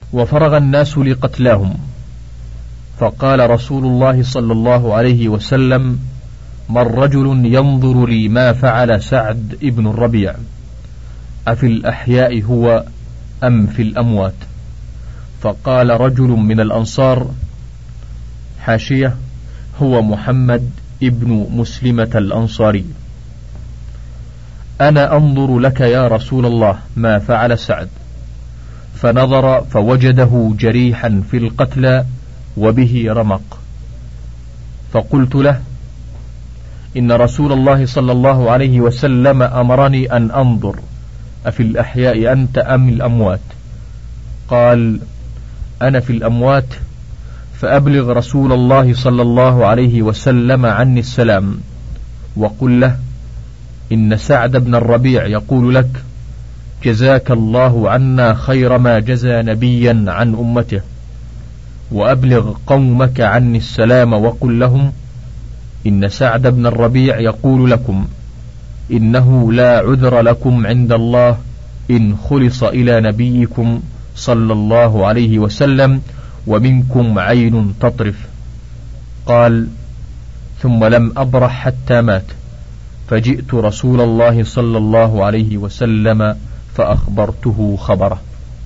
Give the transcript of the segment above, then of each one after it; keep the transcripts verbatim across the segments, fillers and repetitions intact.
وفرغ الناس لقتلاهم، فقال رسول الله صلى الله عليه وسلم: من رجل ينظر لي ما فعل سعد ابن الربيع، أفي الأحياء هو أم في الأموات؟ فقال رجل من الأنصار: حاشية: هو محمد ابن مسلمة الأنصاري. أنا أنظر لك يا رسول الله ما فعل سعد. فنظر فوجده جريحا في القتلى وبه رمق، فقلت له: إن رسول الله صلى الله عليه وسلم أمرني أن أنظر أفي الأحياء أنت أم الأموات؟ قال: أنا في الأموات، فأبلغ رسول الله صلى الله عليه وسلم عني السلام، وقل له: إن سعد بن الربيع يقول لك: جزاك الله عنا خير ما جزى نبيا عن أمته. وأبلغ قومك عني السلام وقل لهم: إن سعد بن الربيع يقول لكم: إنه لا عذر لكم عند الله إن خلص إلى نبيكم صلى الله عليه وسلم ومنكم عين تطرف. قال: ثم لم أبرح حتى مات، فجئت رسول الله صلى الله عليه وسلم فأخبرته خبره.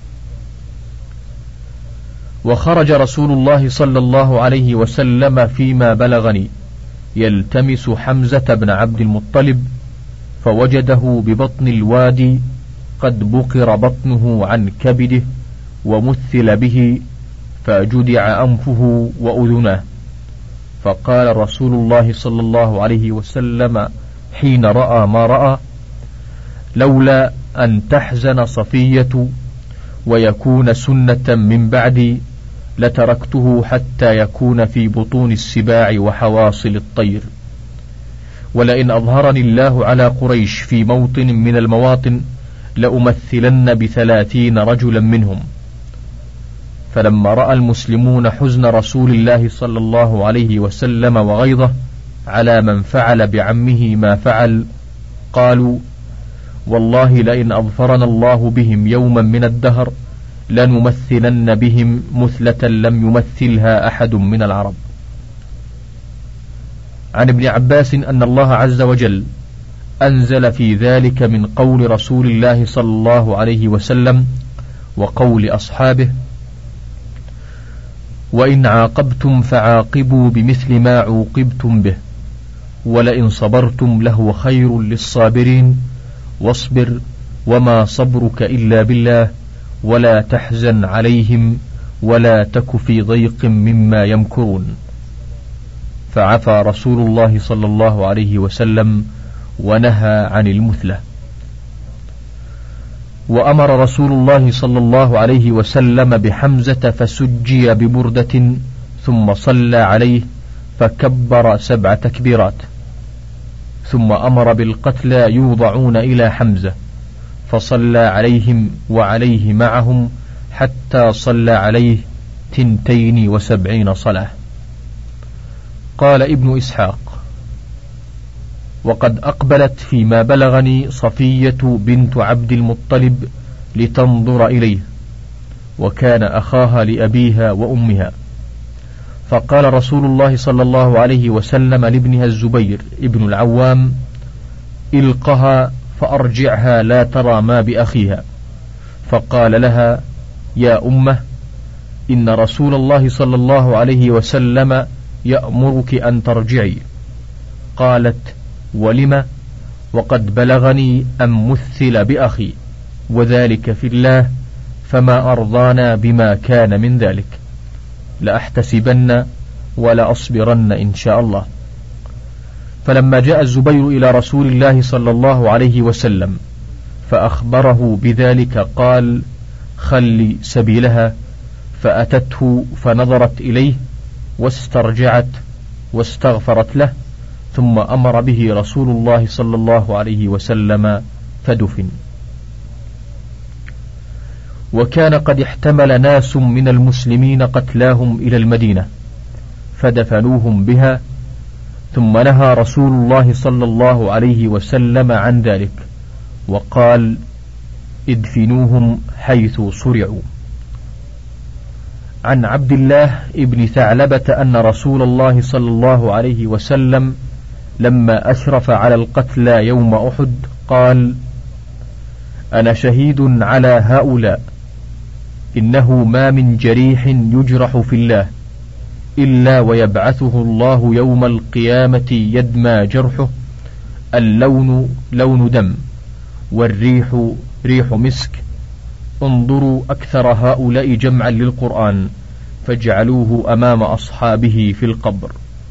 وخرج رسول الله صلى الله عليه وسلم فيما بلغني يلتمس حمزة بن عبد المطلب، فوجده ببطن الوادي قد بقر بطنه عن كبده ومثل به، فجدع أنفه وأذناه. فقال رسول الله صلى الله عليه وسلم حين رأى ما رأى: لولا أن تحزن صفية ويكون سنة من بعدي لتركته حتى يكون في بطون السباع وحواصل الطير، ولئن أظهرني الله على قريش في موطن من المواطن لأمثلن بثلاثين رجلا منهم. فلما رأى المسلمون حزن رسول الله صلى الله عليه وسلم وغيظه على من فعل بعمه ما فعل، قالوا: والله لئن أظفرنا الله بهم يوما من الدهر لنمثلن بهم مثلة لم يمثلها أحد من العرب. عن ابن عباس أن الله عز وجل أنزل في ذلك من قول رسول الله صلى الله عليه وسلم وقول أصحابه: وإن عاقبتم فعاقبوا بمثل ما عوقبتم به، ولئن صبرتم لهو خير للصابرين، واصبر وما صبرك إلا بالله، ولا تحزن عليهم ولا تك في ضيق مما يمكرون. فعفى رسول الله صلى الله عليه وسلم ونهى عن المثلة. وأمر رسول الله صلى الله عليه وسلم بحمزة فسجي ببردة، ثم صلى عليه فكبر سبع تكبيرات، ثم أمر بالقتلى يوضعون إلى حمزة فصلى عليهم وعليه معهم حتى صلى عليه تنتين وسبعين صلاة. قال ابن إسحاق: وقد أقبلت فيما بلغني صفية بنت عبد المطلب لتنظر إليه، وكان أخاها لأبيها وأمها. فقال رسول الله صلى الله عليه وسلم لابنها الزبير ابن العوام: إلقها فأرجعها لا ترى ما بأخيها. فقال لها: يا أمه، إن رسول الله صلى الله عليه وسلم يأمرك أن ترجعي. قالت: ولم؟ وقد بلغني أن مثل بأخي، وذلك في الله، فما أرضانا بما كان من ذلك، لأحتسبن ولأصبرن إن شاء الله. فلما جاء الزبير إلى رسول الله صلى الله عليه وسلم فأخبره بذلك قال: خلي سبيلها. فأتته فنظرت إليه واسترجعت واستغفرت له، ثم أمر به رسول الله صلى الله عليه وسلم فدفن. وكان قد احتمل ناس من المسلمين قتلاهم إلى المدينة فدفنوهم بها، ثم نهى رسول الله صلى الله عليه وسلم عن ذلك وقال: ادفنوهم حيث صرعوا. عن عبد الله ابن ثعلبة أن رسول الله صلى الله عليه وسلم لما أشرف على القتلى يوم أحد قال: أنا شهيد على هؤلاء، إنه ما من جريح يجرح في الله إلا ويبعثه الله يوم القيامة يدمى جرحه، اللون لون دم، والريح ريح مسك. انظروا أكثر هؤلاء جمعا للقرآن فاجعلوه أمام أصحابه في القبر.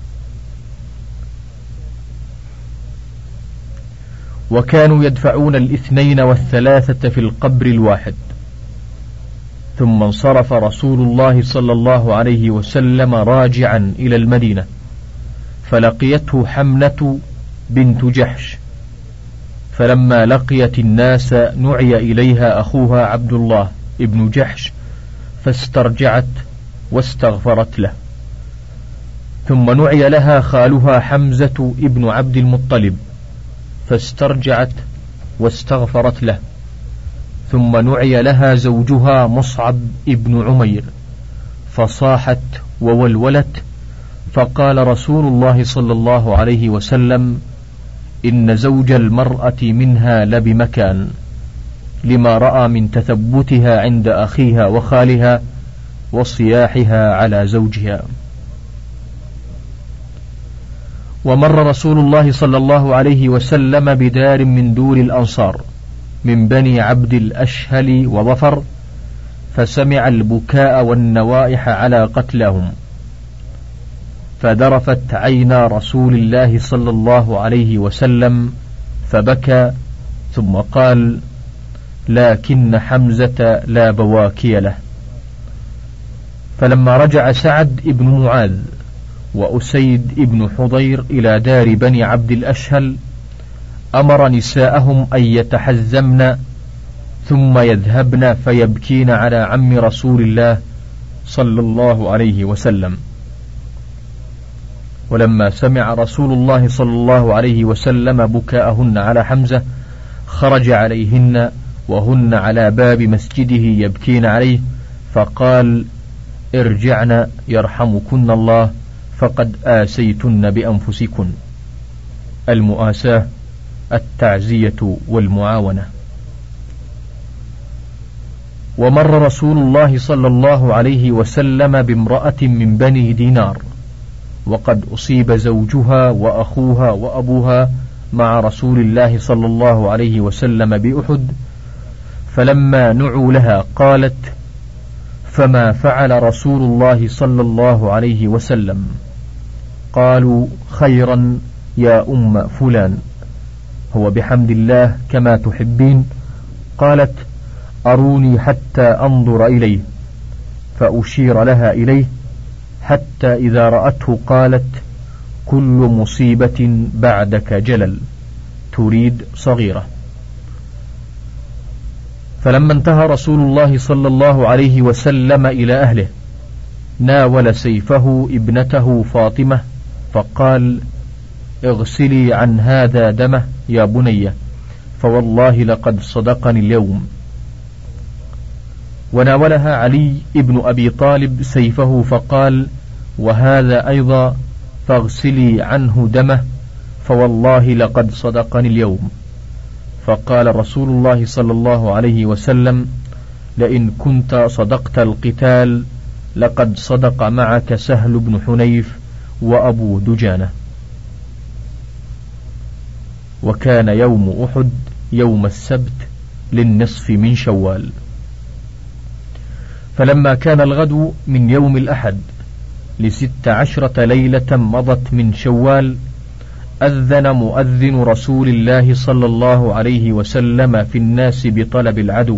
وكانوا يدفعون الاثنين والثلاثة في القبر الواحد. ثم انصرف رسول الله صلى الله عليه وسلم راجعا إلى المدينة، فلقيته حمنة بنت جحش، فلما لقيت الناس نعي إليها أخوها عبد الله ابن جحش فاسترجعت واستغفرت له. ثم نعي لها خالها حمزة ابن عبد المطلب فاسترجعت واستغفرت له. ثم نعي لها زوجها مصعب ابن عمير فصاحت وولولت، فقال رسول الله صلى الله عليه وسلم: إن زوج المرأة منها لبمكان، لما رأى من تثبتها عند أخيها وخالها وصياحها على زوجها. ومر رسول الله صلى الله عليه وسلم بدار من دور الأنصار من بني عبد الأشهل وظفر، فسمع البكاء والنوائح على قتلهم، فذرفت عينا رسول الله صلى الله عليه وسلم فبكى، ثم قال: لكن حمزة لا بواكي له. فلما رجع سعد ابن معاذ وأسيد ابن حضير إلى دار بني عبد الأشهل أمر نساءهم أن يتحزمن ثم يذهبن فيبكين على عم رسول الله صلى الله عليه وسلم. ولما سمع رسول الله صلى الله عليه وسلم بكاءهن على حمزة خرج عليهن وهن على باب مسجده يبكين عليه، فقال: ارجعن يرحمكن الله، فقد آسيتن بأنفسكن. المؤاساة التعزية والمعاونة. ومر رسول الله صلى الله عليه وسلم بامرأة من بني دينار وقد أصيب زوجها وأخوها وأبوها مع رسول الله صلى الله عليه وسلم بأحد، فلما نعوا لها قالت: فما فعل رسول الله صلى الله عليه وسلم؟ قالوا: خيرا يا أم فلان، هو بحمد الله كما تحبين. قالت: أروني حتى أنظر إليه، فأشير لها إليه، حتى إذا رأته قالت: كل مصيبة بعدك جلل، تريد صغيرة. فلما انتهى رسول الله صلى الله عليه وسلم إلى أهله ناول سيفه ابنته فاطمة فقال: اغسلي عن هذا دمه يا بنية، فوالله لقد صدقني اليوم. وناولها علي ابن أبي طالب سيفه فقال: وهذا أيضا، فاغسلي عنه دمه، فوالله لقد صدقني اليوم. فقال رسول الله صلى الله عليه وسلم: لئن كنت صدقت القتال لقد صدق معك سهل بن حنيف وأبو دجانة. وكان يوم أحد يوم السبت للنصف من شوال. فلما كان الغد من يوم الأحد لست عشرة ليلة مضت من شوال أذن مؤذن رسول الله صلى الله عليه وسلم في الناس بطلب العدو،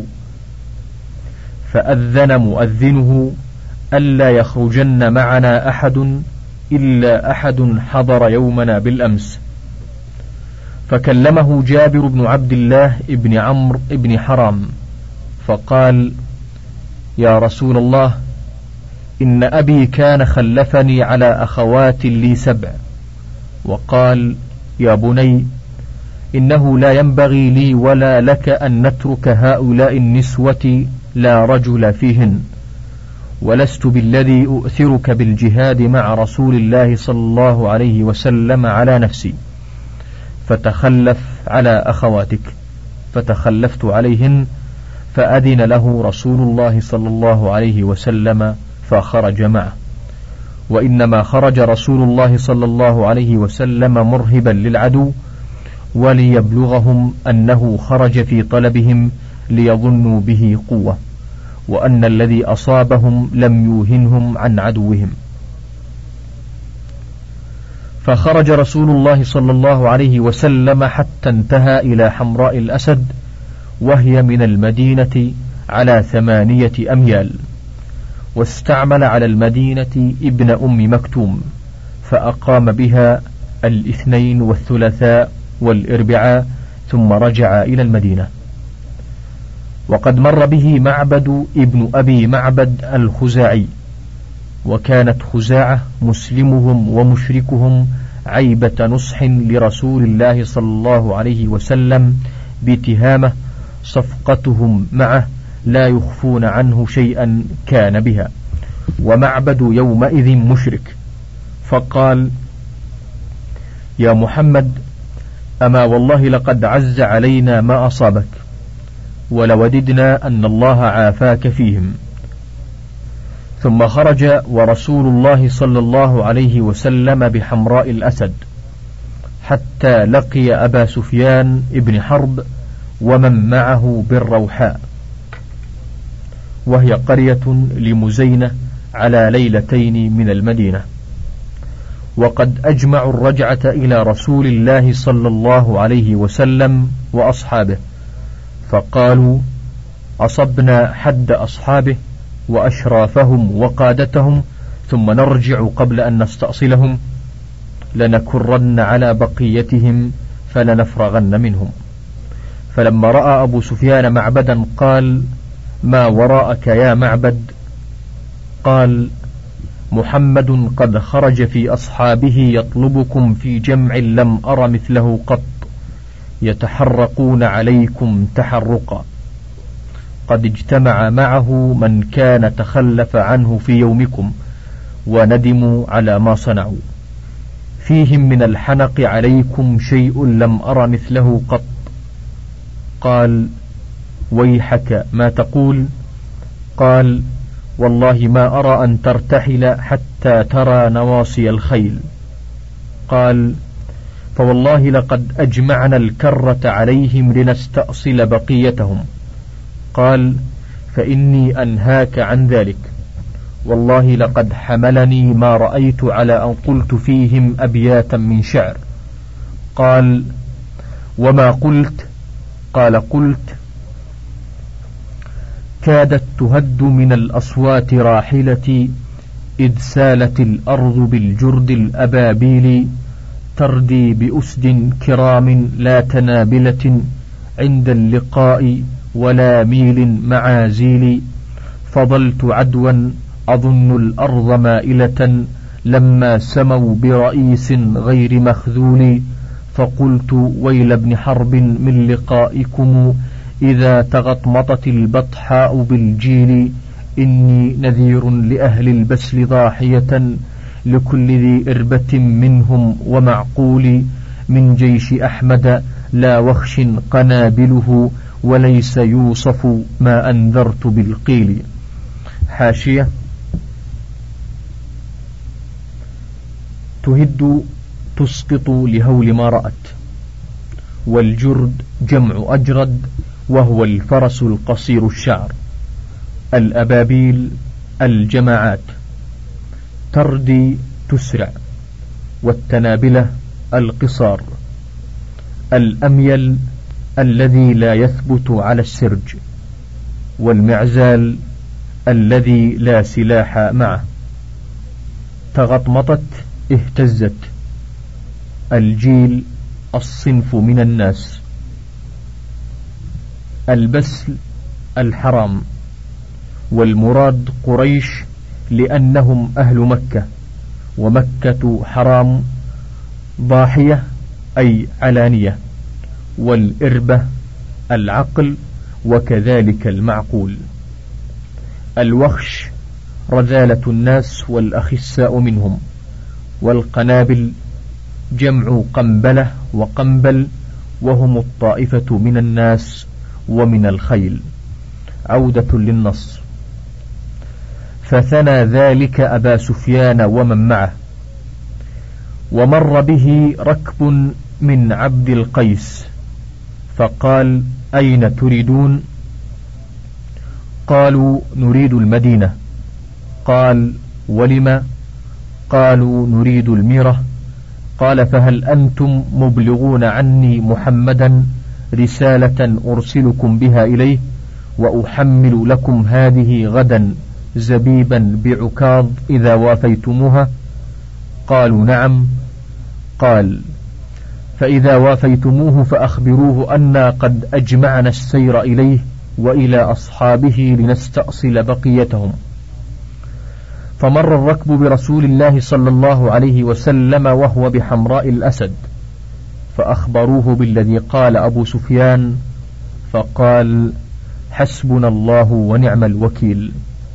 فأذن مؤذنه ألا يخرجن معنا أحد إلا أحد حضر يومنا بالأمس. فكلمه جابر بن عبد الله ابن عمرو ابن حرام فقال: يا رسول الله، إن أبي كان خلفني على أخوات لي سبع، وقال: يا بني، إنه لا ينبغي لي ولا لك أن نترك هؤلاء النسوة لا رجل فيهن، ولست بالذي أؤثرك بالجهاد مع رسول الله صلى الله عليه وسلم على نفسي، فتخلف على أخواتك. فتخلفت عليهن، فأذن له رسول الله صلى الله عليه وسلم فخرج معه. وإنما خرج رسول الله صلى الله عليه وسلم مرهبا للعدو، وليبلغهم أنه خرج في طلبهم ليظنوا به قوة، وأن الذي أصابهم لم يوهنهم عن عدوهم. فخرج رسول الله صلى الله عليه وسلم حتى انتهى إلى حمراء الأسد، وهي من المدينة على ثمانية أميال، واستعمل على المدينة ابن أم مكتوم، فأقام بها الاثنين والثلاثاء والإربعاء، ثم رجع إلى المدينة. وقد مر به معبد ابن أبي معبد الخزاعي، وكانت خزاعة مسلمهم ومشركهم عيبة نصح لرسول الله صلى الله عليه وسلم بتهامة صفقتهم معه لا يخفون عنه شيئا كان بها، ومعبد يومئذ مشرك، فقال: يا محمد، أما والله لقد عز علينا ما أصابك، ولوددنا أن الله عافاك فيهم. ثم خرج ورسول الله صلى الله عليه وسلم بحمراء الأسد، حتى لقي أبا سفيان ابن حرب ومن معه بالروحاء، وهي قرية لمزينة على ليلتين من المدينة. وقد أجمعوا الرجعة إلى رسول الله صلى الله عليه وسلم وأصحابه، فقالوا: أصبنا حد أصحابه وأشرافهم وقادتهم، ثم نرجع قبل أن نستأصلهم، لنكرن على بقيتهم فلنفرغن منهم. فلما رأى أبو سفيان معبدا قال: ما وراءك يا معبد؟ قال: محمد قد خرج في أصحابه يطلبكم في جمع لم أر مثله قط، يتحرقون عليكم تحرقا، قد اجتمع معه من كان تخلف عنه في يومكم، وندموا على ما صنعوا، فيهم من الحنق عليكم شيء لم أر مثله قط. قال: ويحك ما تقول؟ قال: والله ما أرى أن ترتحل حتى ترى نواصي الخيل. قال: فوالله لقد أجمعنا الكرة عليهم لنستأصل بقيتهم. قال: فإني أنهاك عن ذلك، والله لقد حملني ما رأيت على أن قلت فيهم أبياتا من شعر. قال: وما قلت؟ قال: قلت: كادت تهد من الأصوات راحلتي، إذ سالت الأرض بالجرد الأبابيل، تردي بأسد كرام لا تنابلة، عند اللقاء ولا ميل معازيل، فضلت عدوا أظن الأرض مائلة، لما سموا برئيس غير مخذول، فقلت: ويل ابن حرب من لقائكم، إذا تغطمطت البطحاء بالجيل، إني نذير لأهل البسل ضاحية، لكل ذي إربة منهم ومعقول، من جيش أحمد لا وخش قنابله، وليس يوصف ما أنذرت بالقيل. حاشية: تهد تسقط لهول ما رأت، والجرد جمع أجرد، وهو الفرس القصير الشعر. الأبابيل الجماعات. تردي تسرع، والتنابلة القصار. الأميل الذي لا يثبت على السرج، والمعزال الذي لا سلاح معه. تغطمطت اهتزت. الجيل الصنف من الناس. البسل الحرام، والمراد قريش لأنهم أهل مكة، ومكة حرام. ضاحية أي علانية. والإربة العقل، وكذلك المعقول. الوخش رذالة الناس والأخساء منهم. والقنابل جمع قنبلة وقنبل، وهم الطائفة من الناس ومن الخيل. عودة للنص. فثنى ذلك أبا سفيان ومن معه. ومر به ركب من عبد القيس فقال: أين تريدون؟ قالوا: نريد المدينة. قال: ولم؟ قالوا: نريد الميرة. قال: فهل أنتم مبلغون عني محمدا رسالة أرسلكم بها إليه وأحمل لكم هذه غدا زبيبا بعكاظ إذا وافيتموها؟ قالوا: نعم. قال: فإذا وافيتموه فأخبروه أنا قد أجمعنا السير إليه وإلى أصحابه لنستأصل بقيتهم. فمر الركب برسول الله صلى الله عليه وسلم وهو بحمراء الأسد، فأخبروه بالذي قال أبو سفيان، فقال: حسبنا الله ونعم الوكيل.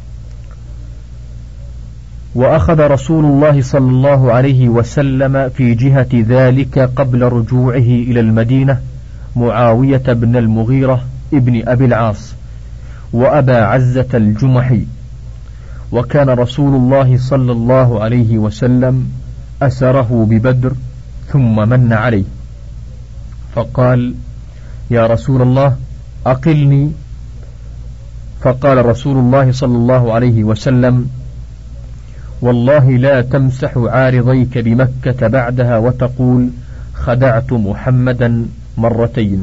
وأخذ رسول الله صلى الله عليه وسلم في جهة ذلك قبل رجوعه إلى المدينة معاوية بن المغيرة ابن أبي العاص وأبا عزة الجمحي. وكان رسول الله صلى الله عليه وسلم أسره ببدر ثم من عليه، فقال: يا رسول الله أقلني. فقال رسول الله صلى الله عليه وسلم: والله لا تمسح عارضيك بمكة بعدها وتقول خدعت محمدا مرتين.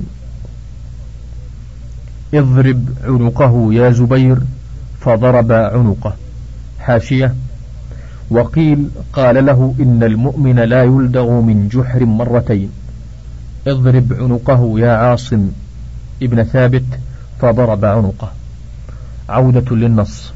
اضرب عنقه يا زبير، فضرب عنقه. حاشية: وقيل قال له إن المؤمن لا يلدغ من جحر مرتين. اضرب عنقه يا عاصم ابن ثابت، فضرب عنقه. عودة للنص.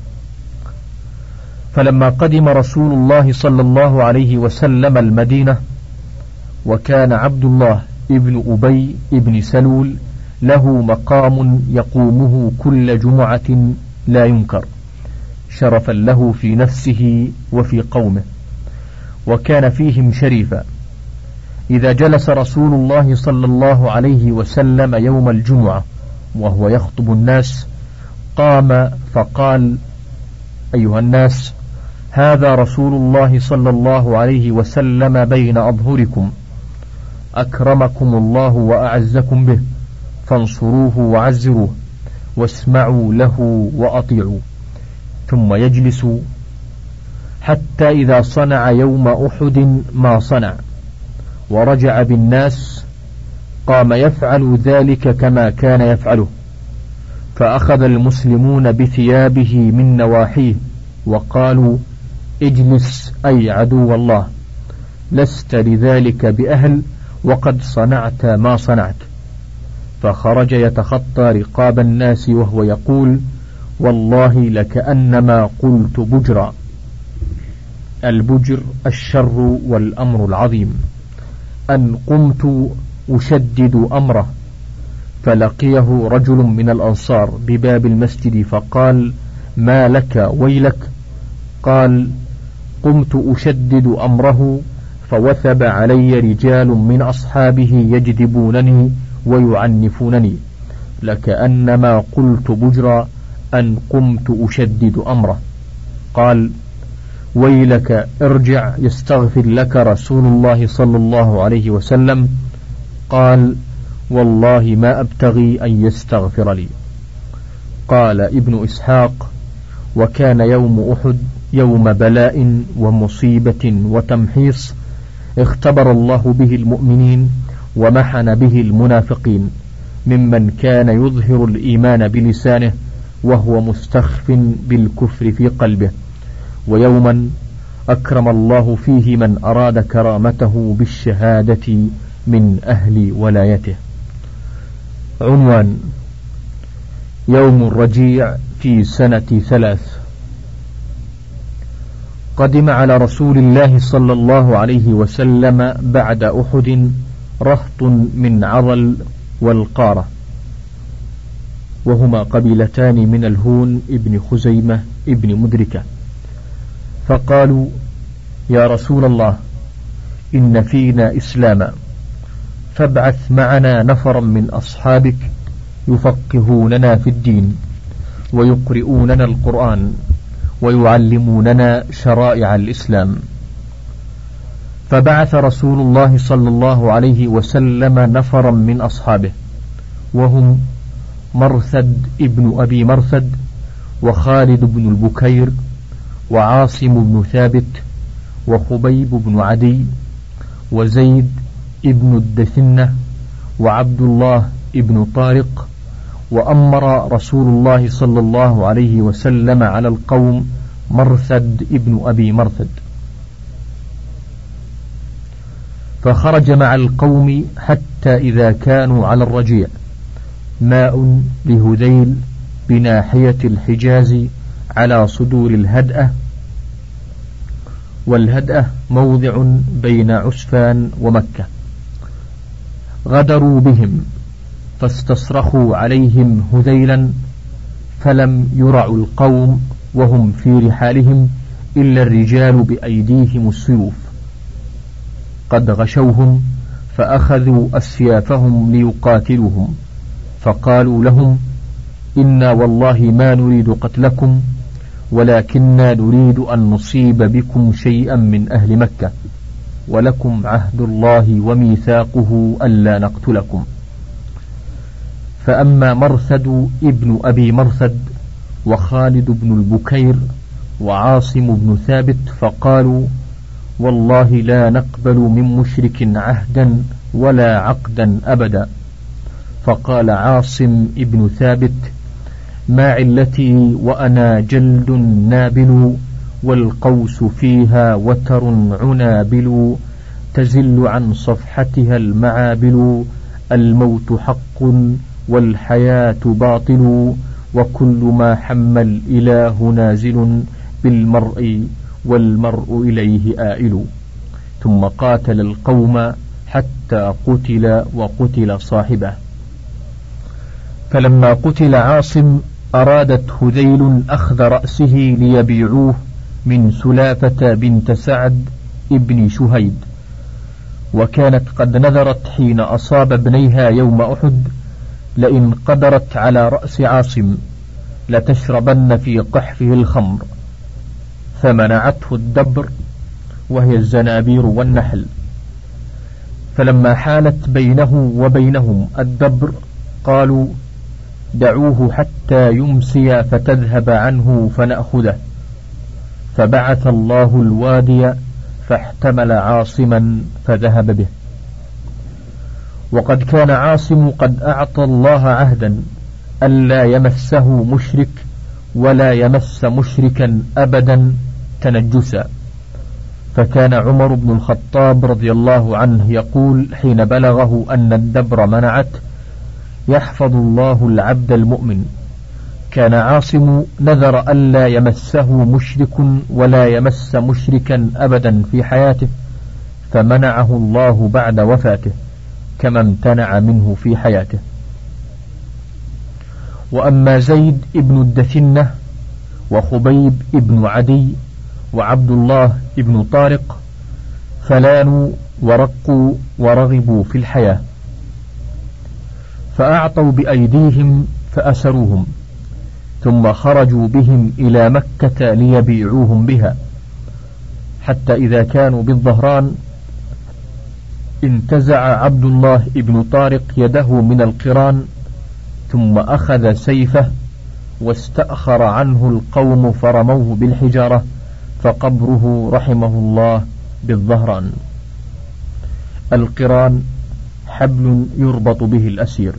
فلما قدم رسول الله صلى الله عليه وسلم المدينة، وكان عبد الله ابن أبي ابن سلول له مقام يقومه كل جمعة لا ينكر، شرفا له في نفسه وفي قومه، وكان فيهم شريفا. إذا جلس رسول الله صلى الله عليه وسلم يوم الجمعة وهو يخطب الناس، قام فقال: أيها الناس، هذا رسول الله صلى الله عليه وسلم بين أظهركم، أكرمكم الله وأعزكم به، فانصروه وعزروه واسمعوا له وأطيعوا. ثم يجلس حتى إذا صنع يوم أحد ما صنع ورجع بالناس، قام يفعل ذلك كما كان يفعله، فأخذ المسلمون بثيابه من نواحيه وقالوا: اجلس أي عدو الله، لست لذلك بأهل وقد صنعت ما صنعت. فخرج يتخطى رقاب الناس وهو يقول: والله لكأنما قلت بجرا. البجر الشر والأمر العظيم. أن قمت أشدد أمره، فلقيه رجل من الأنصار بباب المسجد فقال: ما لك ويلك؟ قال: قمت أشدد أمره فوثب علي رجال من أصحابه يجذبونني ويعنفونني، لكأنما قلت بجرا أن قمت أشدد أمره. قال: ويلك، ارجع يستغفر لك رسول الله صلى الله عليه وسلم. قال: والله ما أبتغي أن يستغفر لي. قال ابن إسحاق: وكان يوم أحد يوم بلاء ومصيبة وتمحيص، اختبر الله به المؤمنين ومحن به المنافقين، ممن كان يظهر الإيمان بلسانه وهو مستخف بالكفر في قلبه، ويوما أكرم الله فيه من أراد كرامته بالشهادة من أهل ولايته. عنوان: يوم الرجيع في سنة ثلاث. قدم على رسول الله صلى الله عليه وسلم بعد أحد رهط من عضل والقارة، وهما قبيلتان من الهون ابن خزيمة ابن مدركة، فقالوا: يا رسول الله، إن فينا إسلاما، فابعث معنا نفرا من أصحابك يفقهوننا في الدين ويقرؤوننا القرآن ويعلموننا شرائع الإسلام. فبعث رسول الله صلى الله عليه وسلم نفرا من أصحابه، وهم مرثد ابن أبي مرثد، وخالد بن البكير، وعاصم بن ثابت، وخبيب بن عدي، وزيد ابن الدثنة، وعبد الله ابن طارق. وأمر رسول الله صلى الله عليه وسلم على القوم مرثد ابن أبي مرثد، فخرج مع القوم حتى إذا كانوا على الرجيع، ماء لهذيل بناحية الحجاز على صدور الهدأة، والهدأة موضع بين عسفان ومكة. غدروا بهم فاستصرخوا عليهم هذيلا، فلم يرعوا القوم وهم في رحالهم إلا الرجال بأيديهم السيوف، قد غشوهم فأخذوا أسيافهم ليقاتلوهم، فقالوا لهم: إنا والله ما نريد قتلكم، ولكننا نريد أن نصيب بكم شيئا من أهل مكة، ولكم عهد الله وميثاقه ألا نقتلكم. فأما مرثد ابن أبي مرثد وخالد بن البكير وعاصم بن ثابت فقالوا: والله لا نقبل من مشرك عهدا ولا عقدا أبدا. فقال عاصم ابن ثابت: ما علتي وأنا جلد نابل، والقوس فيها وتر عنابل، تزل عن صفحتها المعابل، الموت حق والحياة باطل، وكل ما حم الإله نازل، بالمرء والمرء إليه آئل. ثم قاتل القوم حتى قتل وقتل صاحبه. فلما قتل عاصم أرادت هذيل أخذ رأسه ليبيعوه من سلافة بنت سعد ابن شهيد، وكانت قد نذرت حين أصاب ابنيها يوم أحد: لئن قدرت على رأس عاصم لتشربن في قحفه الخمر. فمنعته الدبر، وهي الزنابير والنحل. فلما حالت بينه وبينهم الدبر قالوا: دعوه حتى يمسي فتذهب عنه فنأخذه. فبعث الله الوادي فاحتمل عاصما فذهب به. وقد كان عاصم قد أعطى الله عهدا ألا يمسه مشرك ولا يمس مشركا أبدا تنجسا. فكان عمر بن الخطاب رضي الله عنه يقول حين بلغه أن الدبر منعته: يحفظ الله العبد المؤمن. كان عاصم نذر ألا يمسه مشرك ولا يمس مشركا أبدا في حياته، فمنعه الله بعد وفاته كما امتنع منه في حياته. وأما زيد ابن الدثنة وخبيب ابن عدي وعبد الله ابن طارق فلانوا ورقوا ورغبوا في الحياة، فأعطوا بأيديهم فأسروهم، ثم خرجوا بهم إلى مكة ليبيعوهم بها، حتى إذا كانوا بالظهران انتزع عبد الله ابن طارق يده من القران، ثم أخذ سيفه واستأخر عنه القوم فرموه بالحجارة، فقبره رحمه الله بالظهران. القران حبل يربط به الأسير.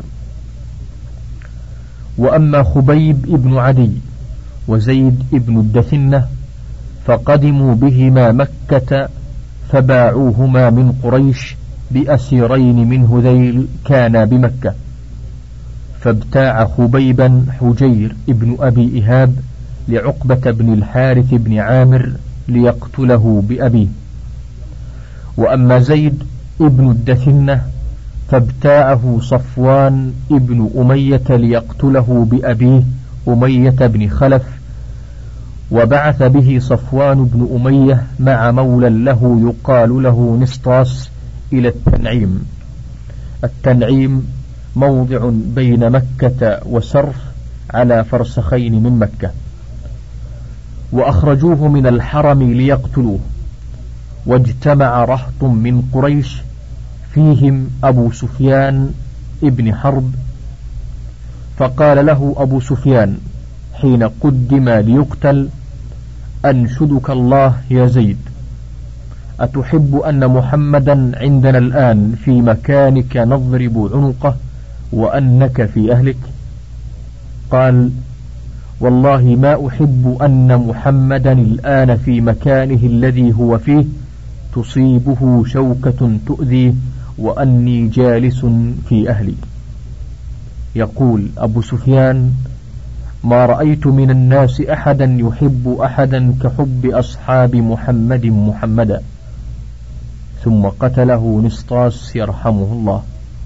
وأما خبيب ابن عدي وزيد ابن الدثنة فقدموا بهما مكة فباعوهما من قريش بأسيرين من هذيل كانا بمكة. فابتاع خبيبا حجير ابن أبي إهاب لعقبة بن الحارث بن عامر ليقتله بأبيه. وأما زيد ابن الدثنة فابتاعه صفوان ابن أمية ليقتله بأبيه أمية بن خلف، وبعث به صفوان بن أمية مع مولى له يقال له نسطاس إلى التنعيم. التنعيم موضع بين مكة وسرف على فرسخين من مكة، وأخرجوه من الحرم ليقتلوه، واجتمع رهط من قريش فيهم أبو سفيان ابن حرب، فقال له أبو سفيان حين قدم ليقتل: أنشدك الله يا زيد، أتحب أن محمدا عندنا الآن في مكانك نضرب عنقه وأنك في أهلك؟ قال: والله ما أحب أن محمدا الآن في مكانه الذي هو فيه تصيبه شوكة تؤذيه وأني جالس في أهلي. يقول أبو سفيان: ما رأيت من الناس أحدا يحب أحدا كحب أصحاب محمد محمدا. ثم قتله نسطاس يرحمه الله.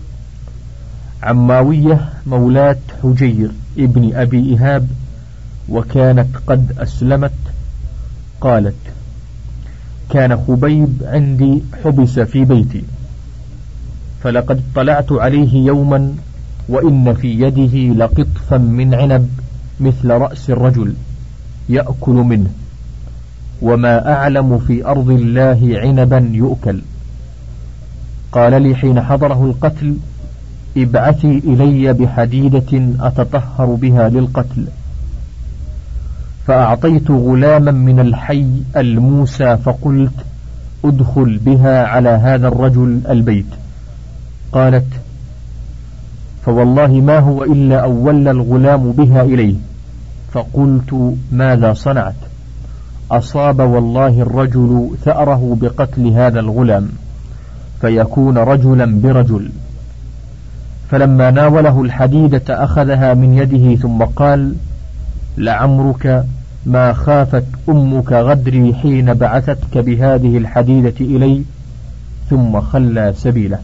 عماوية مولاة حجير ابن أبي إهاب وكانت قد أسلمت قالت: كان خبيب عندي حبس في بيتي، فلقد اطلعت عليه يوما وإن في يده لقطفا من عنب مثل رأس الرجل يأكل منه، وما أعلم في أرض الله عنبا يؤكل. قال لي حين حضره القتل: ابعثي إلي بحديدة أتطهر بها للقتل. فأعطيت غلاما من الحي الموسى فقلت: ادخل بها على هذا الرجل البيت. قالت: فوالله ما هو إلا أول الغلام بها إليه. فقلت: ماذا صنعت؟ أصاب والله الرجل ثأره بقتل هذا الغلام فيكون رجلا برجل. فلما ناوله الحديدة أخذها من يده ثم قال: لعمرك ما خافت أمك غدري حين بعثتك بهذه الحديدة إلي. ثم خلى سبيله.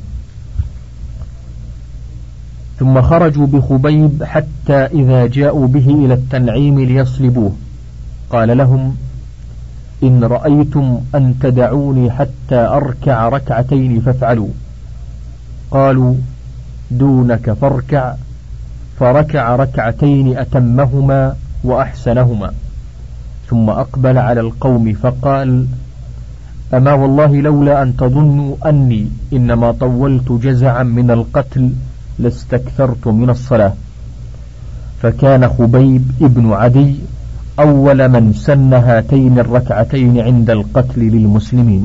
ثم خرجوا بخبيب حتى إذا جاءوا به إلى التنعيم ليصلبوه قال لهم: إن رأيتم أن تدعوني حتى أركع ركعتين فافعلوا. قالوا: دونك فاركع. فركع ركعتين أتمهما وأحسنهما، ثم أقبل على القوم فقال: أما والله لولا أن تظنوا أني إنما طولت جزعا من القتل لاستكثرت من الصلاة. فكان خبيب ابن عدي أول من سن هاتين الركعتين عند القتل للمسلمين.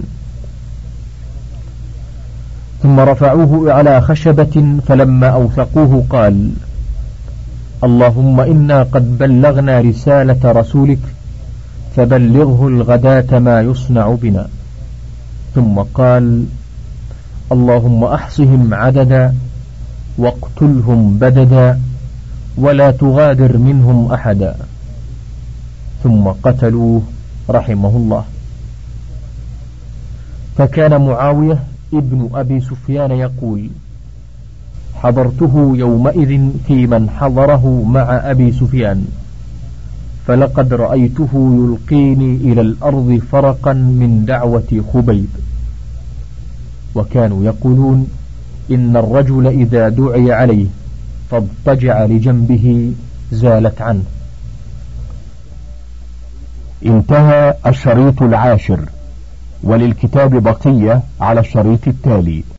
ثم رفعوه على خشبة، فلما أوثقوه قال: اللهم إنا قد بلغنا رسالة رسولك فبلغه الغداة ما يصنع بنا. ثم قال: اللهم أحصهم عددا واقتلهم بددا ولا تغادر منهم أحدا. ثم قتلوه رحمه الله. فكان معاوية ابن أبي سفيان يقول: حضرته يومئذ في من حضره مع أبي سفيان، فلقد رأيته يلقيني إلى الأرض فرقا من دعوة خبيب. وكانوا يقولون: إن الرجل إذا دعي عليه فاضطجع لجنبه زالت عنه. انتهى الشريط العاشر، وللكتاب بقية على الشريط التالي.